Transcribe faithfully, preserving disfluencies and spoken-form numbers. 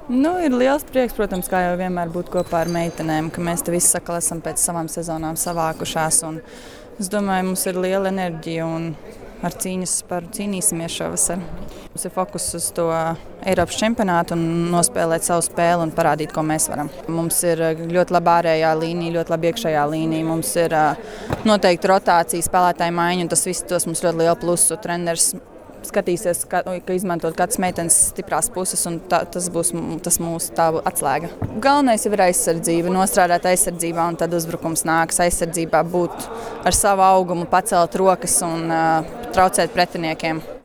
Nu, ir liels prieks, protams, kā jau vienmēr būt kopā ar meitenēm, ka mēs te visi sakal esam pēc savām sezonām savākušās. Un es domāju, mums ir liela enerģija un ar cīņas par cīnīsimies šovasar. Mums ir fokus uz to Eiropas čempionātu un nospēlēt savu spēli un parādīt, ko mēs varam. Mums ir ļoti laba ārējā līnija, ļoti laba iekšējā līnija. Mums ir noteikti rotācija, spēlētāju maiņa un tas viss dos mums ļoti lielu plusu. Treneris skatīsies, ka, ka izmantot katras meitenes stiprās puses, un tā, tas būs tas mūsu tāvu atslēga. Galvenais jau ir aizsardzība, nostrādāt aizsardzībā, un tad uzbrukums nāks aizsardzībā, būt ar savu augumu, pacelt rokas un uh, traucēt pretiniekiem.